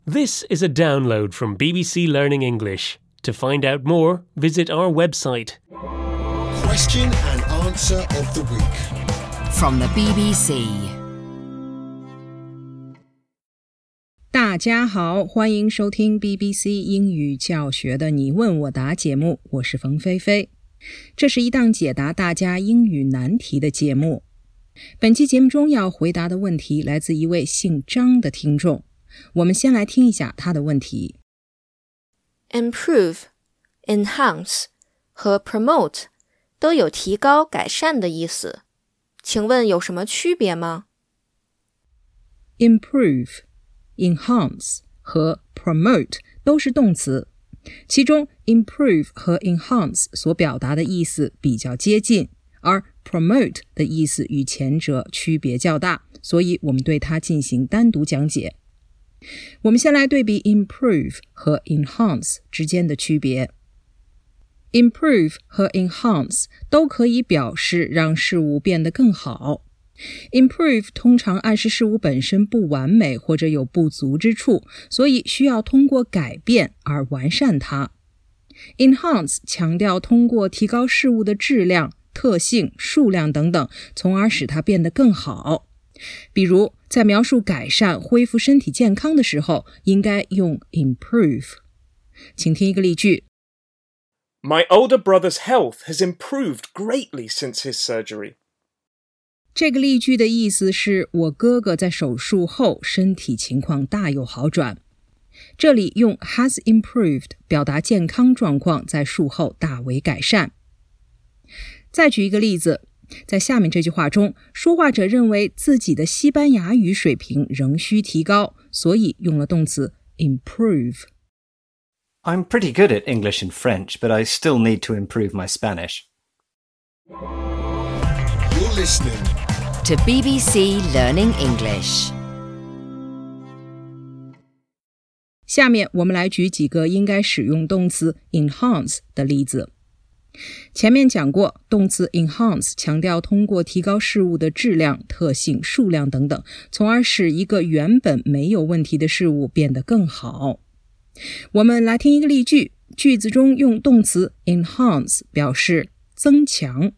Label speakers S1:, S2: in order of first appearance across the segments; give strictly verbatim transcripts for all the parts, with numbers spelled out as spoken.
S1: This is a download from B B C Learning English. To find out more, visit our website.
S2: Question and answer of the week.
S3: From the B B C. 大家好，欢迎收听 B B C 英语教学的你问我答节目，我是冯菲菲。这是一档解答大家英语难题的节目。本期节目中要回答的问题来自一位姓张的听众。我们先来听一下他的问题。
S4: Improve, enhance 和 promote 都有提高、改善的意思，请问有什么区别吗？
S3: Improve, enhance 和 promote 都是动词，其中 improve 和 enhance 所表达的意思比较接近，而 promote 的意思与前者区别较大，所以我们对它进行单独讲解。我们先来对比 improve 和 enhance 之间的区别。Improve 和 enhance 都可以表示让事物变得更好。Improve 通常暗示事物本身不完美或者有不足之处，所以需要通过改变而完善它。Enhance 强调通过提高事物的质量、特性、数量等等，从而使它变得更好。比如在描述改善、恢复身体健康的时候，应该用 improve。 请听一个例句。
S5: My older brother's health has improved greatly since his surgery.
S3: 这个例句的意思是我哥哥在手术后身体情况大有好转。这里用 has improved 表达健康状况在术后大为改善。再举一个例子，在下面这句话中，说话者认为自己的西班牙语水平仍需提高，所以用了动词 improve。
S6: I'm pretty good at English and French, but I still need to improve my Spanish.
S2: You're listening
S3: to B B C Learning English. 下面我们来举几个应该使用动词 enhance 的例子。前面讲过，动词 enhance 强调通过提高事物的质量、特性、数量等等，从而使一个原本没有问题的事物变得更好。我们来听一个例句，句子中用动词 enhance 表示增强。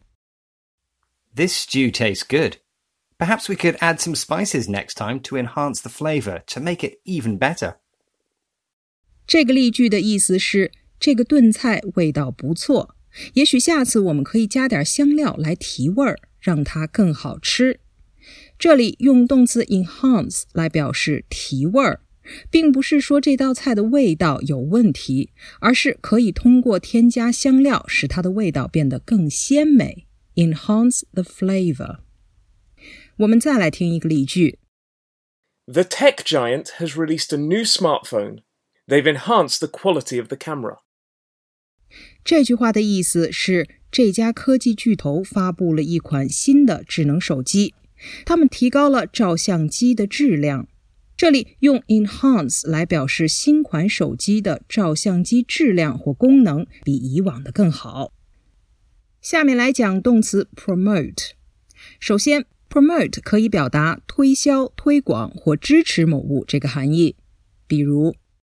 S6: This stew tastes good. Perhaps we could add some spices next time to enhance the flavor, to make it even better.
S3: 这个例句的意思是，这个炖菜味道不错，也许下次我们可以加点香料来提味儿，让它更好吃。这里用动词 enhance 来表示提味儿，并不是说这道菜的味道有问题，而是可以通过添加香料使它的味道变得更鲜美。 Enhance the flavor。 我们再来听一个例句。
S5: The tech giant has released a new smartphone. They've enhanced the quality of the camera.
S3: 这句话的意思是，这家科技巨头发布了一款新的智能手机，他们提高了照相机的质量。这里用 enhance 来表示新款手机的照相机质量或功能比以往的更好。下面来讲动词 promote。 首先 promote 可以表达推销、推广或支持某物这个含义，比如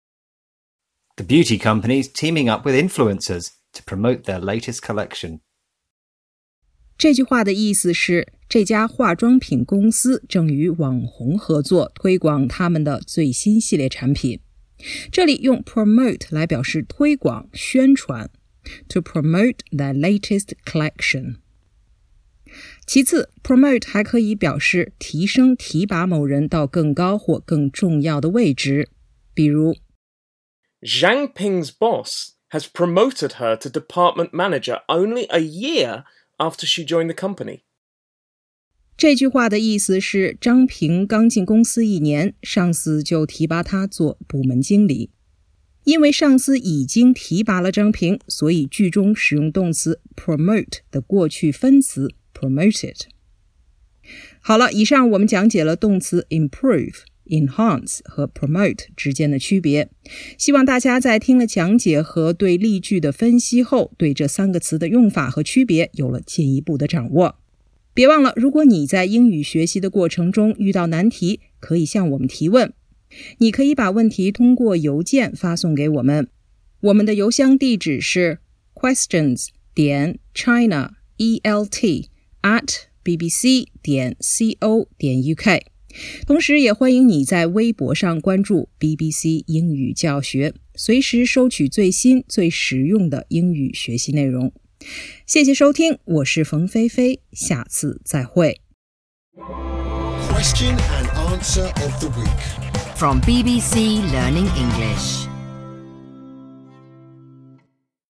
S6: The beauty company's teaming up with influencers to promote their latest collection.
S3: 这句话的意思是，这家化妆品公司正与网红合作，推广他们的最新系列产品。这里用 promote 来表示推广、宣传 to promote their latest collection。 其次 promote 还可以表示提升、提拔某人到更高或更重要的位置，比如
S5: Zhang Ping's boss has promoted her to department manager only a year after she joined the company.
S3: 这句话的意思是，张平刚进公司一年，上司就提拔他做部门经理。因为上司已经提拔了张平，所以句中使用动词 promote 的过去分词 promoted。 好了，以上我们讲解了动词 improve、enhance 和 promote 之间的区别，希望大家在听了讲解和对例句的分析后，对这三个词的用法和区别有了进一步的掌握。别忘了，如果你在英语学习的过程中遇到难题，可以向我们提问。 你可以把问题通过邮件发送给我们，我们的邮箱地址是 questions 点 china e l t at b b c 点 co 点 u k。 同时也欢迎你在微博上关注 B B C 英语教学，随时收取最新最实用的英语学习内容。谢谢收听，我是冯菲菲，下次再会。
S2: Question and answer of the week.
S7: From B B C Learning English.